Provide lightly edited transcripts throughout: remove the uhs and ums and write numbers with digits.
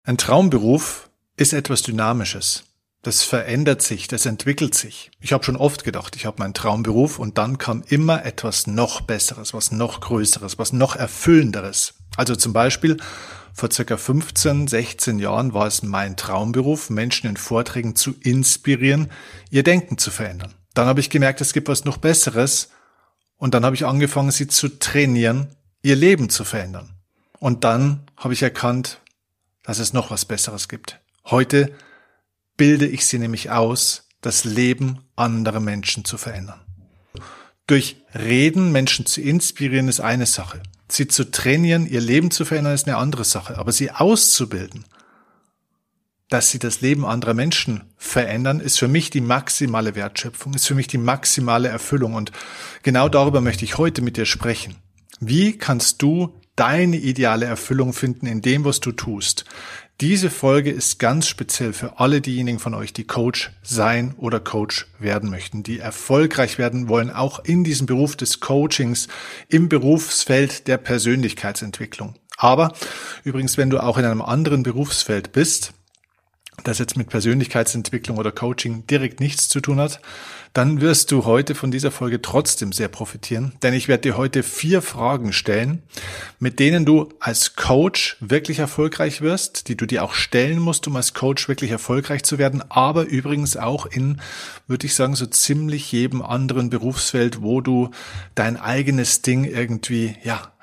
Ein Traumberuf ist etwas Dynamisches. Das verändert sich, das entwickelt sich. Ich habe schon oft gedacht, ich habe meinen Traumberuf und dann kam immer etwas noch Besseres, was noch Größeres, was noch Erfüllenderes. Also zum Beispiel vor circa 15, 16 Jahren war es mein Traumberuf, Menschen in Vorträgen zu inspirieren, ihr Denken zu verändern. Dann habe ich gemerkt, es gibt was noch Besseres und dann habe ich angefangen, sie zu trainieren, ihr Leben zu verändern. Und dann habe ich erkannt, dass es noch was Besseres gibt. Heute bilde ich sie nämlich aus, das Leben anderer Menschen zu verändern. Durch Reden Menschen zu inspirieren ist eine Sache. Sie zu trainieren, ihr Leben zu verändern ist eine andere Sache. Aber sie auszubilden, dass sie das Leben anderer Menschen verändern, ist für mich die maximale Wertschöpfung, ist für mich die maximale Erfüllung. Und genau darüber möchte ich heute mit dir sprechen. Wie kannst du deine ideale Erfüllung finden in dem, was du tust? Diese Folge ist ganz speziell für alle diejenigen von euch, die Coach sein oder Coach werden möchten, die erfolgreich werden wollen, auch in diesem Beruf des Coachings, im Berufsfeld der Persönlichkeitsentwicklung. Aber übrigens, wenn du auch in einem anderen Berufsfeld bist, das jetzt mit Persönlichkeitsentwicklung oder Coaching direkt nichts zu tun hat, dann wirst du heute von dieser Folge trotzdem sehr profitieren, denn ich werde dir heute 4 Fragen stellen, mit denen du als Coach wirklich erfolgreich wirst, die du dir auch stellen musst, um als Coach wirklich erfolgreich zu werden, aber übrigens auch in, würde ich sagen, so ziemlich jedem anderen Berufsfeld, wo du dein eigenes Ding irgendwie,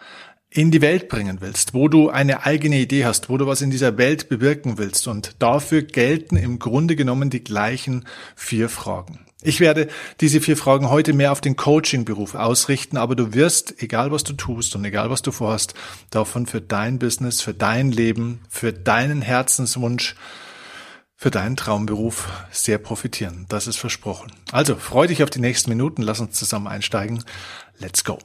in die Welt bringen willst, wo du eine eigene Idee hast, wo du was in dieser Welt bewirken willst. Und dafür gelten im Grunde genommen die gleichen 4 Fragen. Ich werde diese 4 Fragen heute mehr auf den Coaching-Beruf ausrichten, aber du wirst, egal was du tust und egal was du vorhast, davon für dein Business, für dein Leben, für deinen Herzenswunsch, für deinen Traumberuf sehr profitieren. Das ist versprochen. Also, freu dich auf die nächsten Minuten, lass uns zusammen einsteigen. Let's go!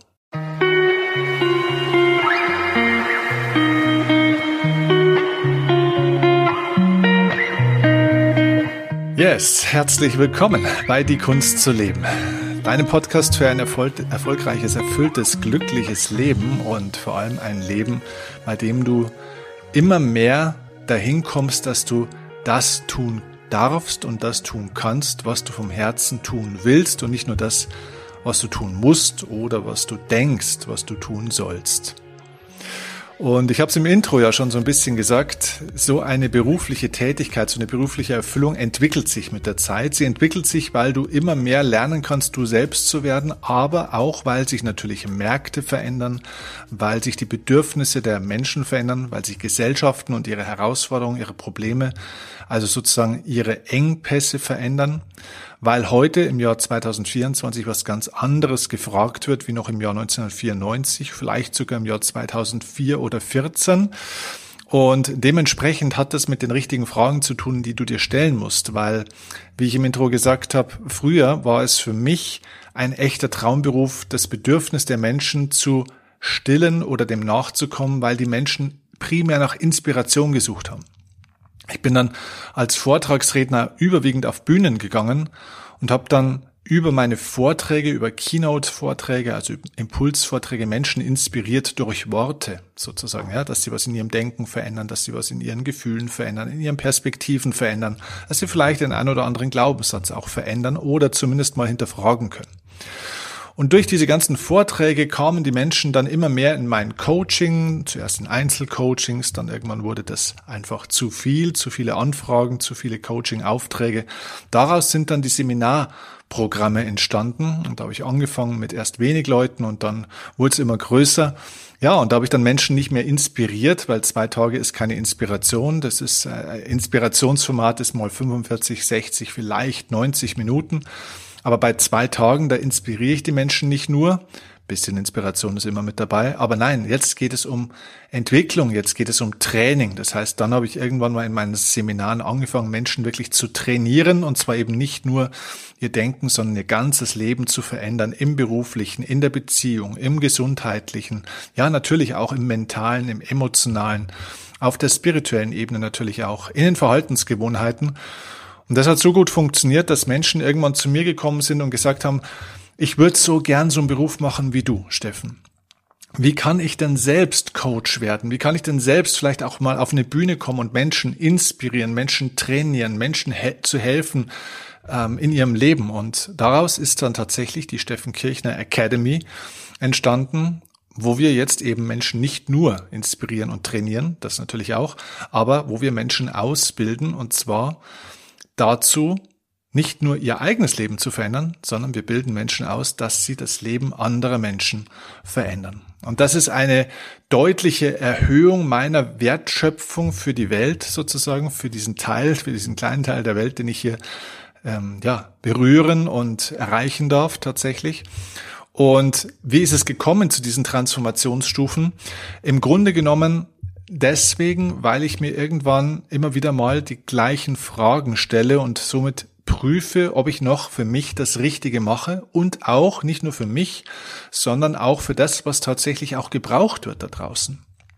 Yes, herzlich willkommen bei Die Kunst zu leben. Deinem Podcast für ein erfolgreiches, erfülltes, glückliches Leben und vor allem ein Leben, bei dem du immer mehr dahin kommst, dass du das tun darfst und das tun kannst, was du vom Herzen tun willst und nicht nur das, was du tun musst oder was du denkst, was du tun sollst. Und ich habe es im Intro ja schon so ein bisschen gesagt, so eine berufliche Tätigkeit, so eine berufliche Erfüllung entwickelt sich mit der Zeit. Sie entwickelt sich, weil du immer mehr lernen kannst, du selbst zu werden, aber auch, weil sich natürlich Märkte verändern, weil sich die Bedürfnisse der Menschen verändern, weil sich Gesellschaften und ihre Herausforderungen, ihre Probleme, also sozusagen ihre Engpässe verändern, weil heute im Jahr 2024 was ganz anderes gefragt wird, wie noch im Jahr 1994, vielleicht sogar im Jahr 2004 oder 2014. Und dementsprechend hat das mit den richtigen Fragen zu tun, die du dir stellen musst, weil, wie ich im Intro gesagt habe, früher war es für mich ein echter Traumberuf, das Bedürfnis der Menschen zu stillen oder dem nachzukommen, weil die Menschen primär nach Inspiration gesucht haben. Ich bin dann als Vortragsredner überwiegend auf Bühnen gegangen und habe dann über meine Vorträge, über Keynote-Vorträge, also Impulsvorträge, Menschen inspiriert durch Worte sozusagen, dass sie was in ihrem Denken verändern, dass sie was in ihren Gefühlen verändern, in ihren Perspektiven verändern, dass sie vielleicht den einen oder anderen Glaubenssatz auch verändern oder zumindest mal hinterfragen können. Und durch diese ganzen Vorträge kamen die Menschen dann immer mehr in mein Coaching, zuerst in Einzelcoachings, dann irgendwann wurde das einfach zu viele Anfragen, zu viele Coaching-Aufträge. Daraus sind dann die Seminarprogramme entstanden und da habe ich angefangen mit erst wenig Leuten und dann wurde es immer größer. Ja, und da habe ich dann Menschen nicht mehr inspiriert, weil 2 Tage ist keine Inspiration. Das ist Inspirationsformat ist mal 45, 60, vielleicht 90 Minuten. Aber bei 2 Tagen, da inspiriere ich die Menschen nicht nur, bisschen Inspiration ist immer mit dabei, aber nein, jetzt geht es um Entwicklung, jetzt geht es um Training. Das heißt, dann habe ich irgendwann mal in meinen Seminaren angefangen, Menschen wirklich zu trainieren und zwar eben nicht nur ihr Denken, sondern ihr ganzes Leben zu verändern, im beruflichen, in der Beziehung, im gesundheitlichen, ja natürlich auch im mentalen, im emotionalen, auf der spirituellen Ebene natürlich auch, in den Verhaltensgewohnheiten. Und das hat so gut funktioniert, dass Menschen irgendwann zu mir gekommen sind und gesagt haben, ich würde so gern so einen Beruf machen wie du, Steffen. wie kann ich denn selbst Coach werden? Wie kann ich denn selbst vielleicht auch mal auf eine Bühne kommen und Menschen inspirieren, Menschen trainieren, Menschen zu helfen in ihrem Leben? Und daraus ist dann tatsächlich die Steffen Kirchner Academy entstanden, wo wir jetzt eben Menschen nicht nur inspirieren und trainieren, das natürlich auch, aber wo wir Menschen ausbilden, und zwar dazu, nicht nur ihr eigenes Leben zu verändern, sondern wir bilden Menschen aus, dass sie das Leben anderer Menschen verändern. Und das ist eine deutliche Erhöhung meiner Wertschöpfung für die Welt sozusagen, für diesen kleinen Teil der Welt, den ich hier berühren und erreichen darf tatsächlich. Und wie ist es gekommen zu diesen Transformationsstufen? Im Grunde genommen deswegen, weil ich mir irgendwann immer wieder mal die gleichen Fragen stelle und somit prüfe, ob ich noch für mich das Richtige mache und auch nicht nur für mich, sondern auch für das, was tatsächlich auch gebraucht wird da draußen.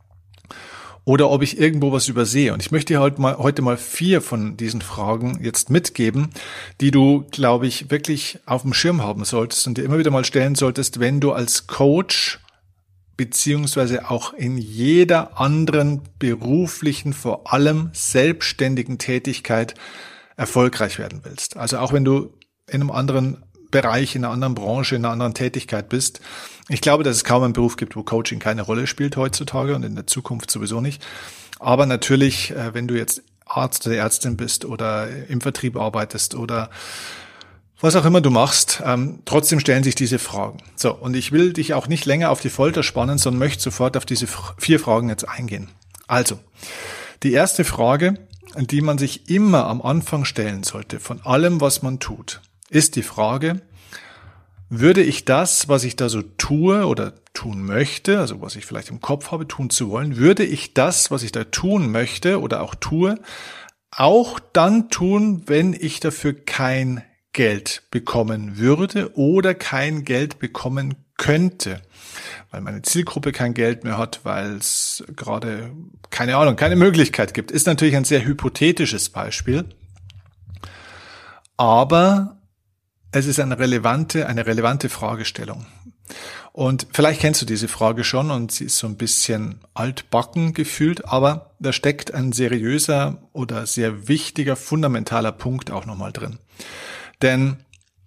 Oder ob ich irgendwo was übersehe. Und ich möchte dir heute mal 4 von diesen Fragen jetzt mitgeben, die du, glaube ich, wirklich auf dem Schirm haben solltest und dir immer wieder mal stellen solltest, wenn du als Coach beziehungsweise auch in jeder anderen beruflichen, vor allem selbstständigen Tätigkeit erfolgreich werden willst. Also auch wenn du in einem anderen Bereich, in einer anderen Branche, in einer anderen Tätigkeit bist. Ich glaube, dass es kaum einen Beruf gibt, wo Coaching keine Rolle spielt heutzutage und in der Zukunft sowieso nicht. Aber natürlich, wenn du jetzt Arzt oder Ärztin bist oder im Vertrieb arbeitest oder was auch immer du machst, trotzdem stellen sich diese Fragen. So, und ich will dich auch nicht länger auf die Folter spannen, sondern möchte sofort auf diese 4 Fragen jetzt eingehen. Also, die erste Frage, die man sich immer am Anfang stellen sollte, von allem, was man tut, ist die Frage, würde ich das, was ich da so tue oder tun möchte, also was ich vielleicht im Kopf habe, tun zu wollen, würde ich das, was ich da tun möchte oder auch tue, auch dann tun, wenn ich dafür kein Geld bekommen würde oder kein Geld bekommen könnte, weil meine Zielgruppe kein Geld mehr hat, weil es gerade, keine Möglichkeit gibt. Ist natürlich ein sehr hypothetisches Beispiel, aber es ist eine relevante Fragestellung. Und vielleicht kennst du diese Frage schon und sie ist so ein bisschen altbacken gefühlt, aber da steckt ein seriöser oder sehr wichtiger, fundamentaler Punkt auch nochmal drin. Denn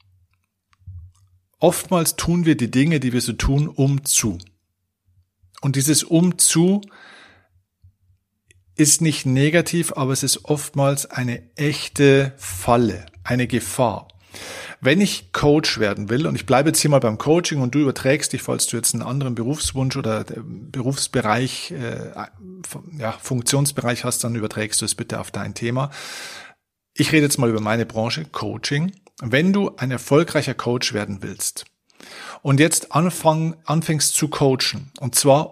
oftmals tun wir die Dinge, die wir so tun, umzu. Und dieses umzu ist nicht negativ, aber es ist oftmals eine echte Falle, eine Gefahr. Wenn ich Coach werden will, und ich bleibe jetzt hier mal beim Coaching und du überträgst dich, falls du jetzt einen anderen Berufswunsch oder Berufsbereich, Funktionsbereich hast, dann überträgst du es bitte auf dein Thema. Ich rede jetzt mal über meine Branche, Coaching. Wenn du ein erfolgreicher Coach werden willst und jetzt anfängst zu coachen, und zwar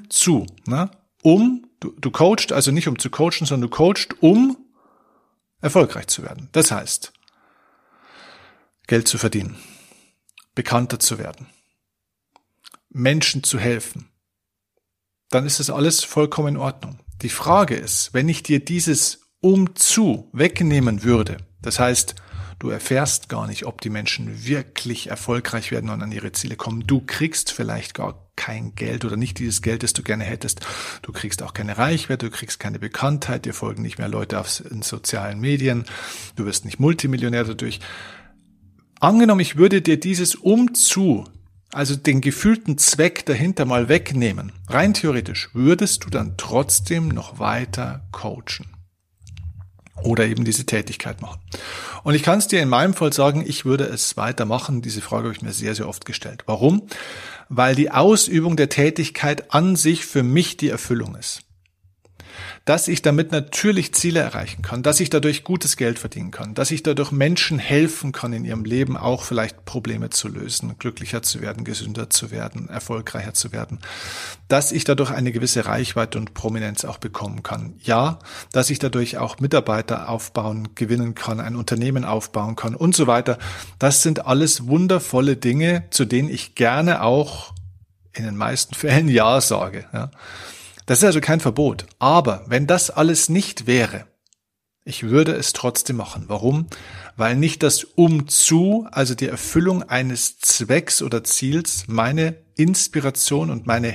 du coachst, also nicht um zu coachen, sondern du coachst, um erfolgreich zu werden. Das heißt, Geld zu verdienen, bekannter zu werden, Menschen zu helfen, dann ist das alles vollkommen in Ordnung. Die Frage ist, wenn ich dir dieses umzu wegnehmen würde, das heißt, du erfährst gar nicht, ob die Menschen wirklich erfolgreich werden und an ihre Ziele kommen. Du kriegst vielleicht gar kein Geld oder nicht dieses Geld, das du gerne hättest. Du kriegst auch keine Reichweite, du kriegst keine Bekanntheit, dir folgen nicht mehr Leute in sozialen Medien, du wirst nicht Multimillionär dadurch. Angenommen, ich würde dir dieses umzu, also den gefühlten Zweck dahinter mal wegnehmen, rein theoretisch, würdest du dann trotzdem noch weiter coachen oder eben diese Tätigkeit machen. Und ich kann es dir in meinem Fall sagen, ich würde es weitermachen. Diese Frage habe ich mir sehr, sehr oft gestellt. Warum? Weil die Ausübung der Tätigkeit an sich für mich die Erfüllung ist. Dass ich damit natürlich Ziele erreichen kann, dass ich dadurch gutes Geld verdienen kann, dass ich dadurch Menschen helfen kann, in ihrem Leben auch vielleicht Probleme zu lösen, glücklicher zu werden, gesünder zu werden, erfolgreicher zu werden, dass ich dadurch eine gewisse Reichweite und Prominenz auch bekommen kann. Ja, dass ich dadurch auch Mitarbeiter gewinnen kann, ein Unternehmen aufbauen kann und so weiter. Das sind alles wundervolle Dinge, zu denen ich gerne auch in den meisten Fällen Ja sage, ja. Das ist also kein Verbot. Aber wenn das alles nicht wäre, ich würde es trotzdem machen. Warum? Weil nicht das umzu, also die Erfüllung eines Zwecks oder Ziels, meine Inspiration und meine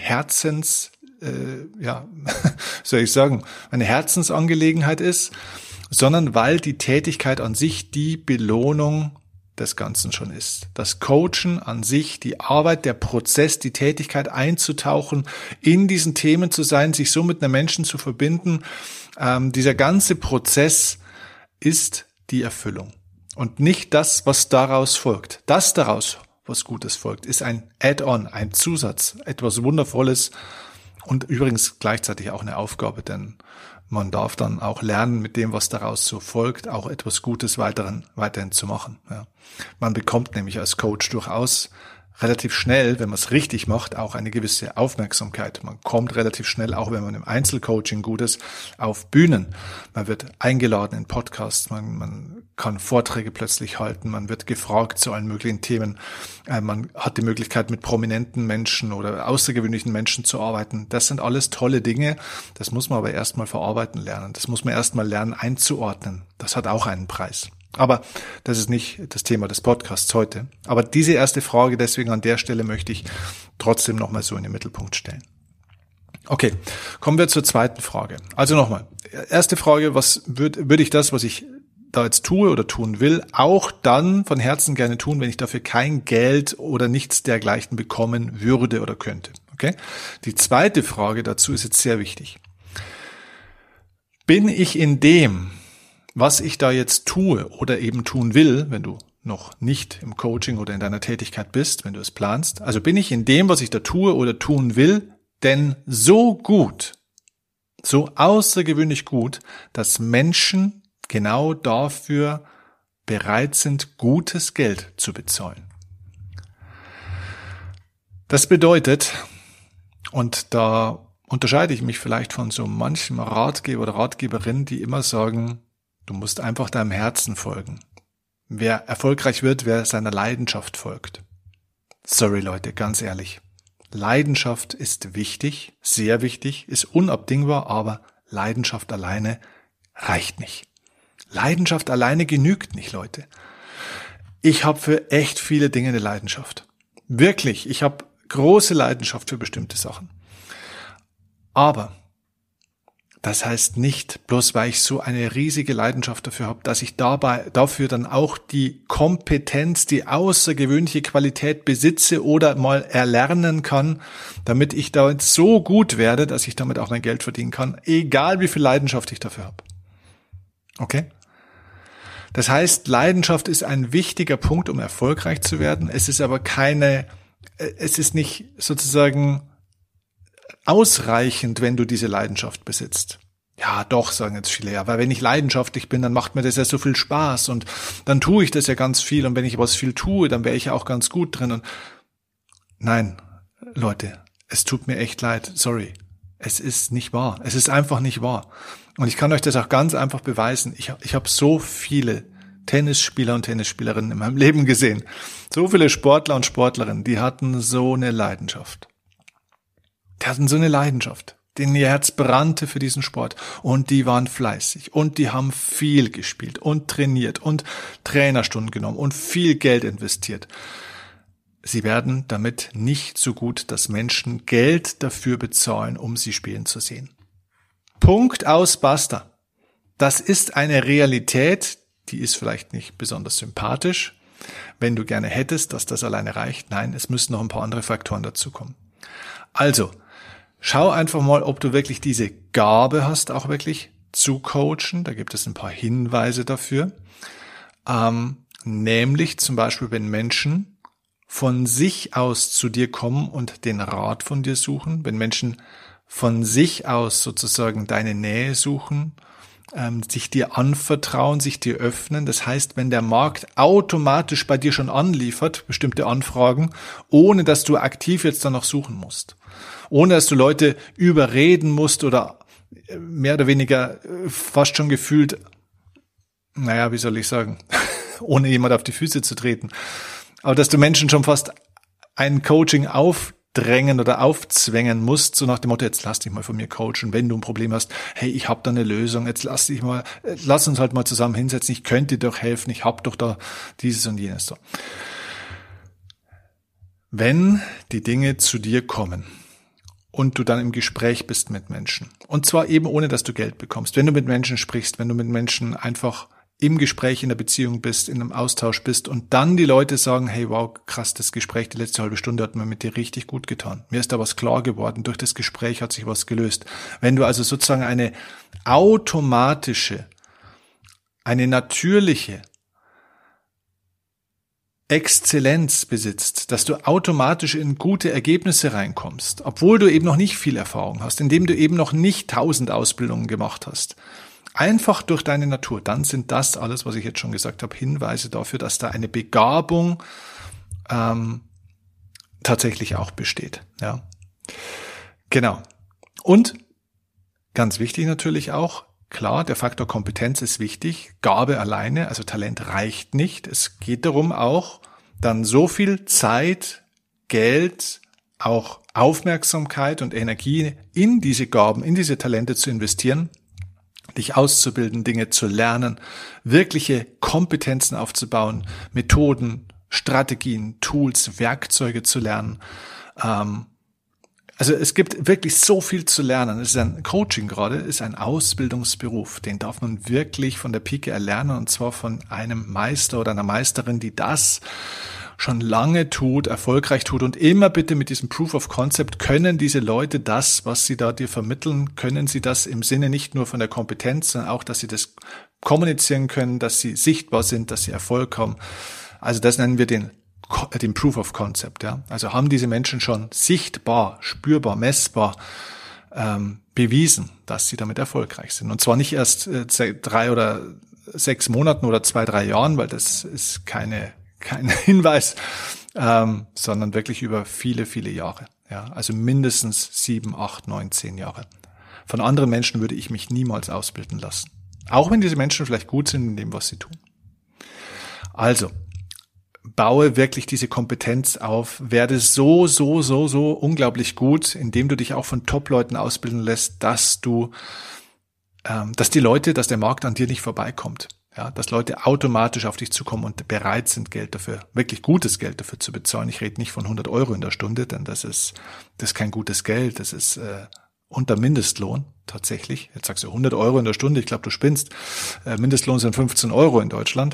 meine Herzensangelegenheit ist, sondern weil die Tätigkeit an sich die Belohnung des Ganzen schon ist. Das Coachen an sich, die Arbeit, der Prozess, die Tätigkeit einzutauchen, in diesen Themen zu sein, sich so mit einem Menschen zu verbinden, dieser ganze Prozess ist die Erfüllung. Und nicht das, was daraus folgt. Das daraus, was Gutes folgt, ist ein Add-on, ein Zusatz, etwas Wundervolles und übrigens gleichzeitig auch eine Aufgabe, denn man darf dann auch lernen, mit dem, was daraus so folgt, auch etwas Gutes weiterhin zu machen. Ja. Man bekommt nämlich als Coach durchaus relativ schnell, wenn man es richtig macht, auch eine gewisse Aufmerksamkeit. Man kommt relativ schnell, auch wenn man im Einzelcoaching gut ist, auf Bühnen. Man wird eingeladen in Podcasts, man kann Vorträge plötzlich halten, man wird gefragt zu allen möglichen Themen. Man hat die Möglichkeit, mit prominenten Menschen oder außergewöhnlichen Menschen zu arbeiten. Das sind alles tolle Dinge. Das muss man aber erstmal verarbeiten lernen. Das muss man erstmal lernen einzuordnen. Das hat auch einen Preis. Aber das ist nicht das Thema des Podcasts heute. Aber diese erste Frage, deswegen an der Stelle möchte ich trotzdem nochmal so in den Mittelpunkt stellen. Okay, kommen wir zur zweiten Frage. Also nochmal, erste Frage, was würde ich das, was ich da jetzt tue oder tun will, auch dann von Herzen gerne tun, wenn ich dafür kein Geld oder nichts dergleichen bekommen würde oder könnte. Okay? Die zweite Frage dazu ist jetzt sehr wichtig. Bin ich in dem, was ich da jetzt tue oder eben tun will, wenn du noch nicht im Coaching oder in deiner Tätigkeit bist, wenn du es planst, also bin ich in dem, was ich da tue oder tun will, denn so gut, so außergewöhnlich gut, dass Menschen genau dafür bereit sind, gutes Geld zu bezahlen. Das bedeutet, und da unterscheide ich mich vielleicht von so manchem Ratgeber oder Ratgeberin, die immer sagen, du musst einfach deinem Herzen folgen. Wer erfolgreich wird, wer seiner Leidenschaft folgt. Sorry Leute, ganz ehrlich. Leidenschaft ist wichtig, sehr wichtig, ist unabdingbar, aber Leidenschaft alleine reicht nicht. Leidenschaft alleine genügt nicht, Leute. Ich habe für echt viele Dinge eine Leidenschaft. Wirklich, ich habe große Leidenschaft für bestimmte Sachen. Aber das heißt nicht, bloß weil ich so eine riesige Leidenschaft dafür habe, dass ich dafür dann auch die Kompetenz, die außergewöhnliche Qualität besitze oder mal erlernen kann, damit ich da jetzt so gut werde, dass ich damit auch mein Geld verdienen kann, egal wie viel Leidenschaft ich dafür habe. Okay? Das heißt, Leidenschaft ist ein wichtiger Punkt, um erfolgreich zu werden. Es ist aber es ist nicht sozusagen ausreichend, wenn du diese Leidenschaft besitzt. Ja, doch, sagen jetzt viele, ja, weil wenn ich leidenschaftlich bin, dann macht mir das ja so viel Spaß und dann tue ich das ja ganz viel und wenn ich was viel tue, dann wäre ich ja auch ganz gut drin. Und nein, Leute, es tut mir echt leid, sorry. Es ist nicht wahr. Es ist einfach nicht wahr. Und ich kann euch das auch ganz einfach beweisen. Ich habe so viele Tennisspieler und Tennisspielerinnen in meinem Leben gesehen. So viele Sportler und Sportlerinnen, die hatten so eine Leidenschaft. Denen ihr Herz brannte für diesen Sport und die waren fleißig und die haben viel gespielt und trainiert und Trainerstunden genommen und viel Geld investiert. Sie werden damit nicht so gut, dass Menschen Geld dafür bezahlen, um sie spielen zu sehen. Punkt, aus, basta. Das ist eine Realität, die ist vielleicht nicht besonders sympathisch, wenn du gerne hättest, dass das alleine reicht. Nein, es müssen noch ein paar andere Faktoren dazukommen. Also, schau einfach mal, ob du wirklich diese Gabe hast, auch wirklich zu coachen. Da gibt es ein paar Hinweise dafür. Nämlich zum Beispiel, wenn Menschen von sich aus zu dir kommen und den Rat von dir suchen, wenn Menschen von sich aus sozusagen deine Nähe suchen, sich dir anvertrauen, sich dir öffnen. Das heißt, wenn der Markt automatisch bei dir schon anliefert, bestimmte Anfragen, ohne dass du aktiv jetzt danach suchen musst. Ohne dass du Leute überreden musst oder mehr oder weniger fast schon gefühlt, naja, wie soll ich sagen, ohne jemand auf die Füße zu treten. Aber dass du Menschen schon fast ein Coaching aufdrängen oder aufzwängen musst, so nach dem Motto, jetzt lass dich mal von mir coachen, wenn du ein Problem hast, hey, ich habe da eine Lösung, jetzt lass uns halt mal zusammen hinsetzen, ich könnte dir doch helfen, ich habe doch da dieses und jenes. So. Wenn die Dinge zu dir kommen und du dann im Gespräch bist mit Menschen, und zwar eben ohne, dass du Geld bekommst, wenn du mit Menschen sprichst, wenn du mit Menschen einfach im Gespräch, in der Beziehung bist, in einem Austausch bist und dann die Leute sagen, hey, wow, krass, das Gespräch, die letzte halbe Stunde hat mir mit dir richtig gut getan. Mir ist da was klar geworden, durch das Gespräch hat sich was gelöst. Wenn du also sozusagen eine automatische, eine natürliche Exzellenz besitzt, dass du automatisch in gute Ergebnisse reinkommst, obwohl du eben noch nicht viel Erfahrung hast, indem du eben noch nicht 1000 Ausbildungen gemacht hast, einfach durch deine Natur, dann sind das alles, was ich jetzt schon gesagt habe, Hinweise dafür, dass da eine Begabung tatsächlich auch besteht. Ja, genau. Und ganz wichtig natürlich auch, klar, der Faktor Kompetenz ist wichtig. Gabe alleine, also Talent reicht nicht. Es geht darum auch, dann so viel Zeit, Geld, auch Aufmerksamkeit und Energie in diese Gaben, in diese Talente zu investieren, dich auszubilden, Dinge zu lernen, wirkliche Kompetenzen aufzubauen, Methoden, Strategien, Tools, Werkzeuge zu lernen. Also es gibt wirklich so viel zu lernen. Es ist ein Coaching gerade, ist ein Ausbildungsberuf. Den darf man wirklich von der Pike erlernen, und zwar von einem Meister oder einer Meisterin, die das schon lange tut, erfolgreich tut, und immer bitte mit diesem Proof of Concept können diese Leute das, was sie da dir vermitteln, können sie das im Sinne nicht nur von der Kompetenz, sondern auch, dass sie das kommunizieren können, dass sie sichtbar sind, dass sie Erfolg haben. Also das nennen wir den Proof of Concept. Ja. Also haben diese Menschen schon sichtbar, spürbar, messbar bewiesen, dass sie damit erfolgreich sind. Und zwar nicht erst seit 3 oder 6 Monaten oder 2, 3 Jahren, weil das ist kein Hinweis, sondern wirklich über viele, viele Jahre. Ja, also mindestens 7, 8, 9, 10 Jahre. Von anderen Menschen würde ich mich niemals ausbilden lassen. Auch wenn diese Menschen vielleicht gut sind in dem, was sie tun. Also, baue wirklich diese Kompetenz auf, werde so unglaublich gut, indem du dich auch von Top-Leuten ausbilden lässt, dass der Markt an dir nicht vorbeikommt. Ja, dass Leute automatisch auf dich zukommen und bereit sind, Geld dafür, wirklich gutes Geld dafür zu bezahlen. Ich rede nicht von 100 Euro in der Stunde, denn das ist kein gutes Geld. Das ist unter Mindestlohn tatsächlich. Jetzt sagst du 100 Euro in der Stunde. Ich glaube, du spinnst. Mindestlohn sind 15 Euro in Deutschland.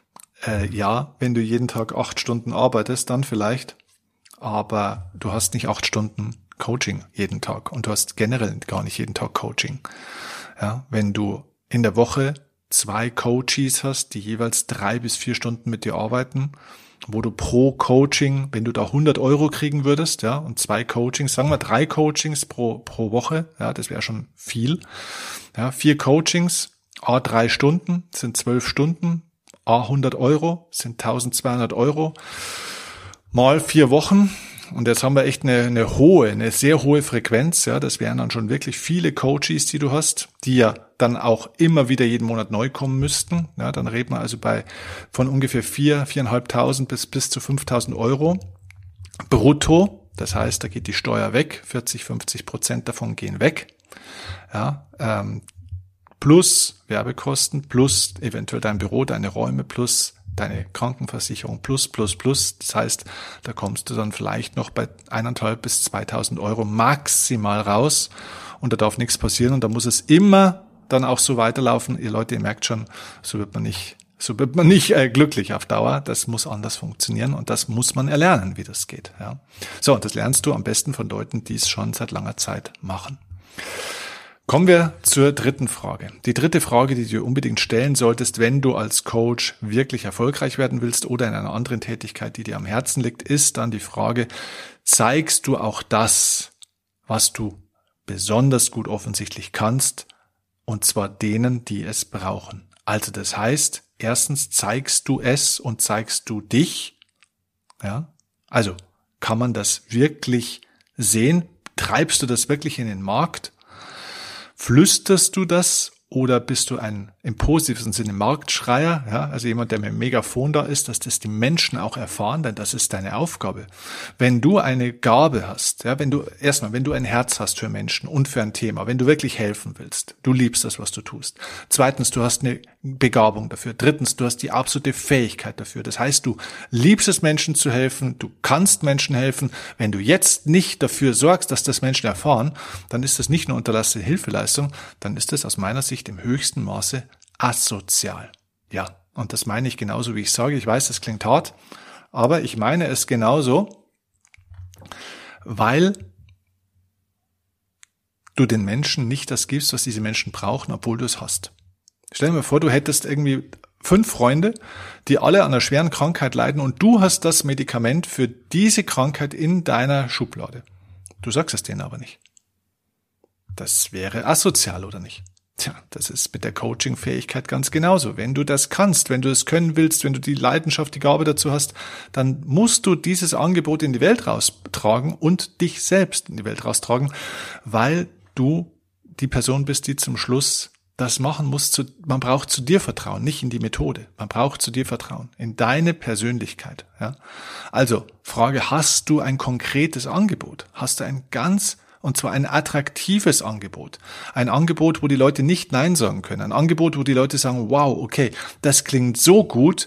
Ja, wenn du jeden Tag 8 Stunden arbeitest, dann vielleicht. Aber du hast nicht 8 Stunden Coaching jeden Tag. Und du hast generell gar nicht jeden Tag Coaching. Ja, wenn du in der Woche 2 Coaches hast, die jeweils 3 bis 4 Stunden mit dir arbeiten, wo du pro Coaching, wenn du da 100 Euro kriegen würdest, ja, und 2 Coachings, sagen wir 3 Coachings pro Woche, ja, das wäre schon viel. Ja, 4 Coachings, 3 Stunden, sind 12 Stunden, 100 Euro, sind 1200 Euro, mal 4 Wochen. Und jetzt haben wir echt eine sehr hohe Frequenz, ja, das wären dann schon wirklich viele Coaches, die du hast, die ja dann auch immer wieder jeden Monat neu kommen müssten. Ja, dann reden wir also von ungefähr 4.500 bis zu 5.000 Euro brutto. Das heißt, da geht die Steuer weg, 40-50% davon gehen weg. Ja, plus Werbekosten, plus eventuell dein Büro, deine Räume, plus deine Krankenversicherung, plus. Das heißt, da kommst du dann vielleicht noch bei 1.500 bis 2.000 Euro maximal raus, und da darf nichts passieren, und da muss es immer dann auch so weiterlaufen. Ihr Leute, ihr merkt schon, so wird man nicht glücklich auf Dauer. Das muss anders funktionieren, und das muss man erlernen, wie das geht. Ja. So, und das lernst du am besten von Leuten, die es schon seit langer Zeit machen. Kommen wir zur dritten Frage. Die dritte Frage, die du dir unbedingt stellen solltest, wenn du als Coach wirklich erfolgreich werden willst oder in einer anderen Tätigkeit, die dir am Herzen liegt, ist dann die Frage: Zeigst du auch das, was du besonders gut offensichtlich kannst, und zwar denen, die es brauchen? Also das heißt, erstens, zeigst du es und zeigst du dich? Ja? Also kann man das wirklich sehen? Treibst du das wirklich in den Markt? Flüsterst du das, oder bist du im positivsten Sinne Marktschreier, ja, also jemand, der mit dem Megafon da ist, dass das die Menschen auch erfahren, denn das ist deine Aufgabe. Wenn du eine Gabe hast, ja, wenn du ein Herz hast für Menschen und für ein Thema, wenn du wirklich helfen willst, du liebst das, was du tust. Zweitens, du hast eine Begabung dafür. Drittens, du hast die absolute Fähigkeit dafür. Das heißt, du liebst es, Menschen zu helfen, du kannst Menschen helfen. Wenn du jetzt nicht dafür sorgst, dass das Menschen erfahren, dann ist das nicht nur unterlassene Hilfeleistung, dann ist das aus meiner Sicht im höchsten Maße asozial. Ja, und das meine ich genauso, wie ich sage. Ich weiß, das klingt hart, aber ich meine es genauso, weil du den Menschen nicht das gibst, was diese Menschen brauchen, obwohl du es hast. Stell dir mal vor, du hättest irgendwie 5 Freunde, die alle an einer schweren Krankheit leiden und du hast das Medikament für diese Krankheit in deiner Schublade. Du sagst es denen aber nicht. Das wäre asozial, oder nicht? Tja, das ist mit der Coaching-Fähigkeit ganz genauso. Wenn du das kannst, wenn du es können willst, wenn du die Leidenschaft, die Gabe dazu hast, dann musst du dieses Angebot in die Welt raustragen und dich selbst in die Welt raustragen, weil du die Person bist, die zum Schluss das machen muss. Man braucht zu dir Vertrauen, nicht in die Methode. Man braucht zu dir Vertrauen, in deine Persönlichkeit. Ja? Also, Frage, hast du ein konkretes Angebot? Hast du und zwar ein attraktives Angebot. Ein Angebot, wo die Leute nicht Nein sagen können. Ein Angebot, wo die Leute sagen, wow, okay, das klingt so gut,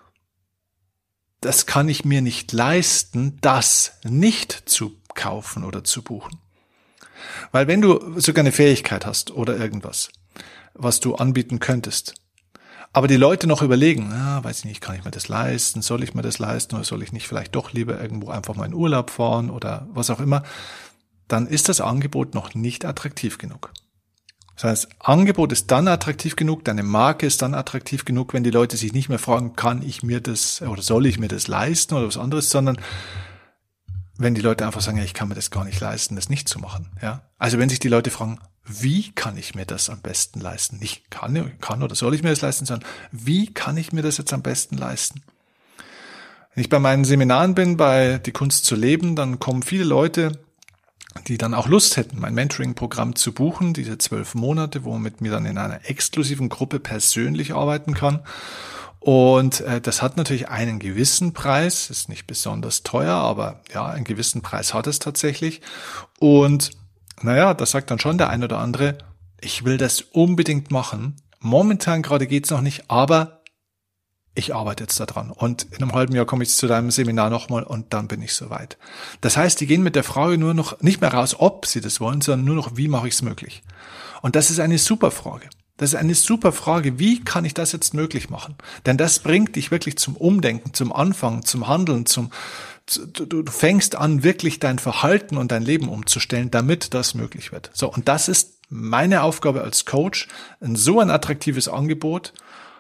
das kann ich mir nicht leisten, das nicht zu kaufen oder zu buchen. Weil wenn du sogar eine Fähigkeit hast oder irgendwas, was du anbieten könntest, aber die Leute noch überlegen, weiß ich nicht, kann ich mir das leisten, soll ich mir das leisten oder soll ich nicht vielleicht doch lieber irgendwo einfach mal in Urlaub fahren oder was auch immer, dann ist das Angebot noch nicht attraktiv genug. Das heißt, Angebot ist dann attraktiv genug, deine Marke ist dann attraktiv genug, wenn die Leute sich nicht mehr fragen, kann ich mir das oder soll ich mir das leisten oder was anderes, sondern wenn die Leute einfach sagen, ja, ich kann mir das gar nicht leisten, das nicht zu machen. Ja? Also wenn sich die Leute fragen, wie kann ich mir das am besten leisten? Nicht kann oder soll ich mir das leisten, sondern wie kann ich mir das jetzt am besten leisten? Wenn ich bei meinen Seminaren bin, bei Die Kunst zu leben, dann kommen viele Leute, die dann auch Lust hätten, mein Mentoring-Programm zu buchen, diese 12 Monate, wo man mit mir dann in einer exklusiven Gruppe persönlich arbeiten kann. Und das hat natürlich einen gewissen Preis, ist nicht besonders teuer, aber ja, einen gewissen Preis hat es tatsächlich. Und naja, da sagt dann schon der ein oder andere, ich will das unbedingt machen. Momentan gerade geht's noch nicht, aber ich arbeite jetzt da dran. Und in einem halben Jahr komme ich zu deinem Seminar nochmal und dann bin ich soweit. Das heißt, die gehen mit der Frage nur noch nicht mehr raus, ob sie das wollen, sondern nur noch, wie mache ich es möglich? Und das ist eine super Frage. Das ist eine super Frage. Wie kann ich das jetzt möglich machen? Denn das bringt dich wirklich zum Umdenken, zum Anfangen, zum Handeln, du fängst an, wirklich dein Verhalten und dein Leben umzustellen, damit das möglich wird. So, und das ist meine Aufgabe als Coach, so ein attraktives Angebot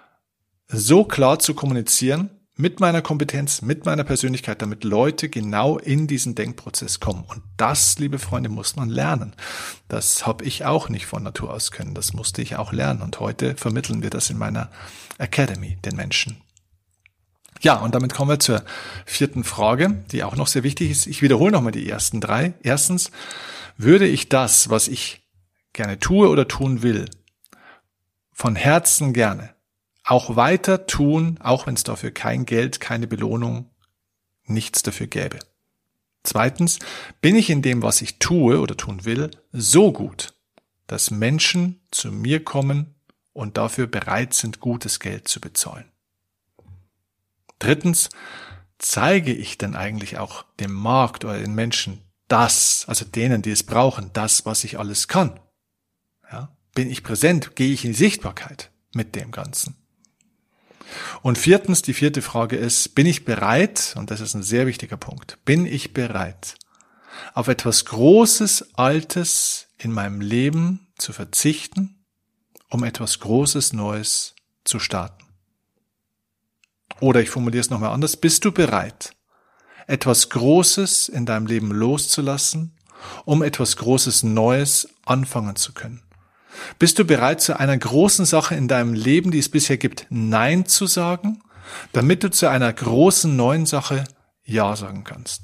so klar zu kommunizieren, mit meiner Kompetenz, mit meiner Persönlichkeit, damit Leute genau in diesen Denkprozess kommen. Und das, liebe Freunde, muss man lernen. Das habe ich auch nicht von Natur aus können. Das musste ich auch lernen. Und heute vermitteln wir das in meiner Academy den Menschen. Ja, und damit kommen wir zur 4. Frage, die auch noch sehr wichtig ist. Ich wiederhole nochmal die ersten 3. Erstens, würde ich das, was ich gerne tue oder tun will, von Herzen gerne auch weiter tun, auch wenn es dafür kein Geld, keine Belohnung, nichts dafür gäbe. Zweitens, bin ich in dem, was ich tue oder tun will, so gut, dass Menschen zu mir kommen und dafür bereit sind, gutes Geld zu bezahlen. Drittens, zeige ich denn eigentlich auch dem Markt oder den Menschen das, also denen, die es brauchen, das, was ich alles kann? Ja? Bin ich präsent? Gehe ich in die Sichtbarkeit mit dem Ganzen? Und viertens, die 4. Frage ist, bin ich bereit, und das ist ein sehr wichtiger Punkt, bin ich bereit, auf etwas Großes, Altes in meinem Leben zu verzichten, um etwas Großes, Neues zu starten? Oder ich formuliere es nochmal anders, bist du bereit, etwas Großes in deinem Leben loszulassen, um etwas Großes, Neues anfangen zu können? Bist du bereit, zu einer großen Sache in deinem Leben, die es bisher gibt, Nein zu sagen, damit du zu einer großen neuen Sache Ja sagen kannst?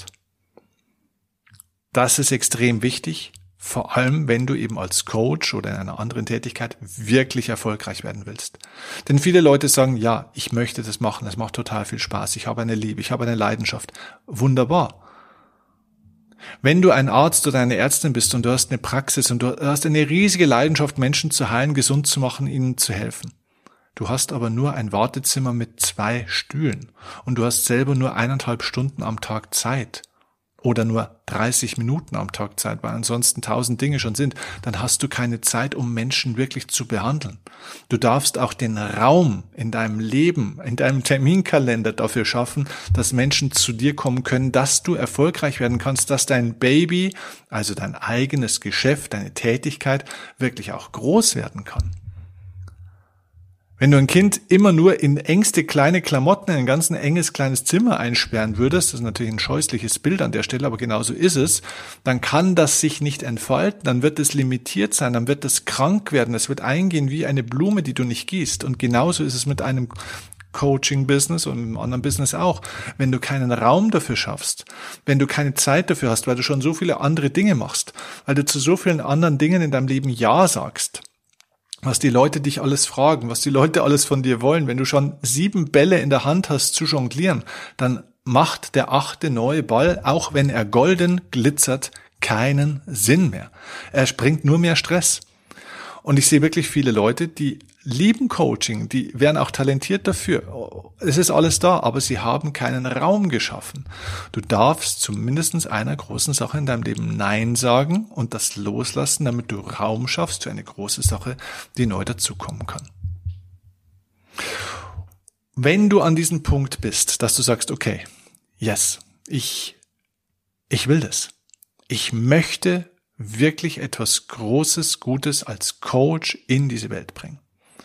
Das ist extrem wichtig, vor allem wenn du eben als Coach oder in einer anderen Tätigkeit wirklich erfolgreich werden willst. Denn viele Leute sagen, ja, ich möchte das machen, es macht total viel Spaß, ich habe eine Liebe, ich habe eine Leidenschaft. Wunderbar. Wenn du ein Arzt oder eine Ärztin bist und du hast eine Praxis und du hast eine riesige Leidenschaft, Menschen zu heilen, gesund zu machen, ihnen zu helfen, Du hast aber nur ein Wartezimmer mit 2 Stühlen und du hast selber nur 1,5 Stunden am Tag Zeit oder nur 30 Minuten am Tag Zeit, weil ansonsten 1000 Dinge schon sind, dann hast du keine Zeit, um Menschen wirklich zu behandeln. Du darfst auch den Raum in deinem Leben, in deinem Terminkalender dafür schaffen, dass Menschen zu dir kommen können, dass du erfolgreich werden kannst, dass dein Baby, also dein eigenes Geschäft, deine Tätigkeit wirklich auch groß werden kann. Wenn du ein Kind immer nur in engste kleine Klamotten in ein ganz enges kleines Zimmer einsperren würdest, das ist natürlich ein scheußliches Bild an der Stelle, aber genauso ist es, dann kann das sich nicht entfalten, dann wird es limitiert sein, dann wird es krank werden, es wird eingehen wie eine Blume, die du nicht gießt. Und genauso ist es mit einem Coaching-Business und im anderen Business auch. Wenn du keinen Raum dafür schaffst, wenn du keine Zeit dafür hast, weil du schon so viele andere Dinge machst, weil du zu so vielen anderen Dingen in deinem Leben Ja sagst, was die Leute dich alles fragen, was die Leute alles von dir wollen. Wenn du schon 7 Bälle in der Hand hast zu jonglieren, dann macht der 8. neue Ball, auch wenn er golden glitzert, keinen Sinn mehr. Er bringt nur mehr Stress. Und ich sehe wirklich viele Leute, die lieben Coaching, die wären auch talentiert dafür. Es ist alles da, aber sie haben keinen Raum geschaffen. Du darfst zumindest einer großen Sache in deinem Leben Nein sagen und das loslassen, damit du Raum schaffst für eine große Sache, die neu dazukommen kann. Wenn du an diesem Punkt bist, dass du sagst, okay, yes, ich will das. Ich möchte wirklich etwas Großes, Gutes als Coach in diese Welt bringen.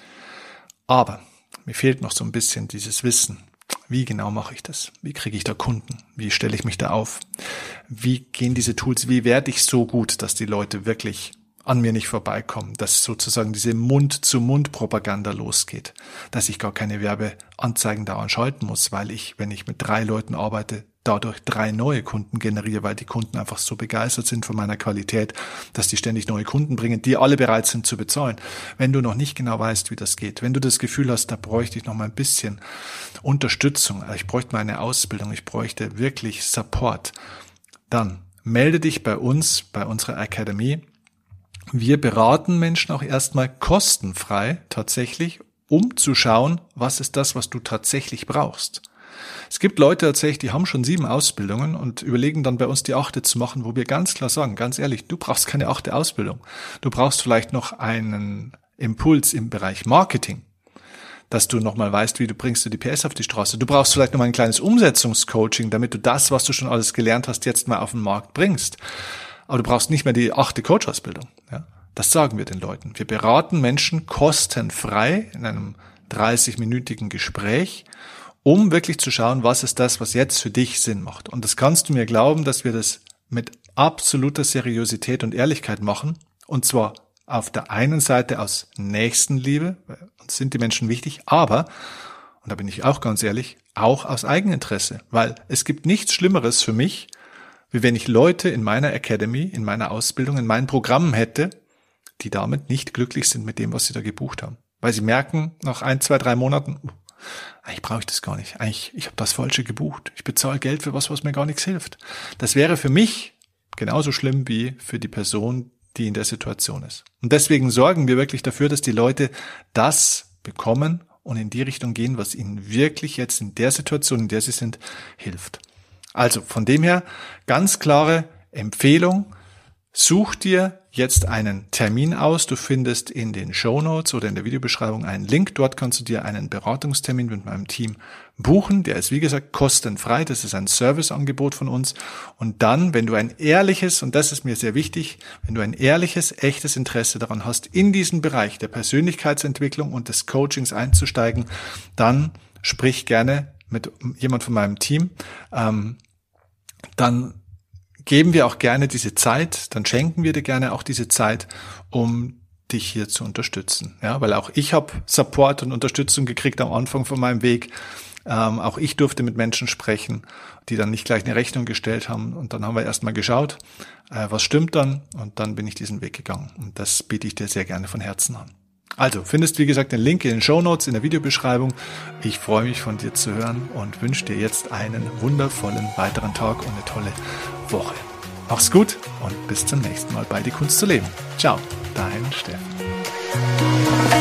Aber mir fehlt noch so ein bisschen dieses Wissen. Wie genau mache ich das? Wie kriege ich da Kunden? Wie stelle ich mich da auf? Wie gehen diese Tools? Wie werde ich so gut, dass die Leute wirklich an mir nicht vorbeikommen? Dass sozusagen diese Mund-zu-Mund-Propaganda losgeht. Dass ich gar keine Werbeanzeigen dauernd schalten muss, weil ich, wenn ich mit 3 Leuten arbeite, dadurch 3 neue Kunden generiere, weil die Kunden einfach so begeistert sind von meiner Qualität, dass die ständig neue Kunden bringen, die alle bereit sind zu bezahlen. Wenn du noch nicht genau weißt, wie das geht, wenn du das Gefühl hast, da bräuchte ich noch mal ein bisschen Unterstützung, ich bräuchte mal eine Ausbildung, ich bräuchte wirklich Support, dann melde dich bei uns, bei unserer Academy. Wir beraten Menschen auch erstmal kostenfrei tatsächlich, um zu schauen, was ist das, was du tatsächlich brauchst. Es gibt Leute tatsächlich, die haben schon 7 Ausbildungen und überlegen dann bei uns die 8. zu machen, wo wir ganz klar sagen, ganz ehrlich, du brauchst keine 8. Ausbildung. Du brauchst vielleicht noch einen Impuls im Bereich Marketing, dass du nochmal weißt, wie bringst du die PS auf die Straße. Du brauchst vielleicht nochmal ein kleines Umsetzungscoaching, damit du das, was du schon alles gelernt hast, jetzt mal auf den Markt bringst. Aber du brauchst nicht mehr die 8. Coach-Ausbildung. Ja? Das sagen wir den Leuten. Wir beraten Menschen kostenfrei in einem 30-minütigen Gespräch, um wirklich zu schauen, was ist das, was jetzt für dich Sinn macht. Und das kannst du mir glauben, dass wir das mit absoluter Seriosität und Ehrlichkeit machen. Und zwar auf der einen Seite aus Nächstenliebe, uns sind die Menschen wichtig, aber, und da bin ich auch ganz ehrlich, auch aus Eigeninteresse. Weil es gibt nichts Schlimmeres für mich, wie wenn ich Leute in meiner Academy, in meiner Ausbildung, in meinen Programmen hätte, die damit nicht glücklich sind mit dem, was sie da gebucht haben. Weil sie merken, nach 1, 2, 3 Monaten, eigentlich brauche ich das gar nicht. Eigentlich, ich habe das Falsche gebucht. Ich bezahle Geld für was mir gar nichts hilft. Das wäre für mich genauso schlimm wie für die Person, die in der Situation ist. Und deswegen sorgen wir wirklich dafür, dass die Leute das bekommen und in die Richtung gehen, was ihnen wirklich jetzt in der Situation, in der sie sind, hilft. Also von dem her ganz klare Empfehlung. Such dir jetzt einen Termin aus. Du findest in den Shownotes oder in der Videobeschreibung einen Link. Dort kannst du dir einen Beratungstermin mit meinem Team buchen. Der ist, wie gesagt, kostenfrei. Das ist ein Serviceangebot von uns. Und dann, wenn du ein ehrliches, und das ist mir sehr wichtig, wenn du ein ehrliches, echtes Interesse daran hast, in diesen Bereich der Persönlichkeitsentwicklung und des Coachings einzusteigen, dann sprich gerne mit jemand von meinem Team. Dann geben wir auch gerne diese Zeit, dann schenken wir dir gerne auch diese Zeit, um dich hier zu unterstützen. Ja, weil auch ich habe Support und Unterstützung gekriegt am Anfang von meinem Weg. Auch ich durfte mit Menschen sprechen, die dann nicht gleich eine Rechnung gestellt haben. Und dann haben wir erstmal geschaut, was stimmt dann. Und dann bin ich diesen Weg gegangen. Und das biete ich dir sehr gerne von Herzen an. Also, findest wie gesagt den Link in den Shownotes, in der Videobeschreibung. Ich freue mich von dir zu hören und wünsche dir jetzt einen wundervollen weiteren Tag und eine tolle Woche. Mach's gut und bis zum nächsten Mal bei Die Kunst zu leben. Ciao, dein Steffen.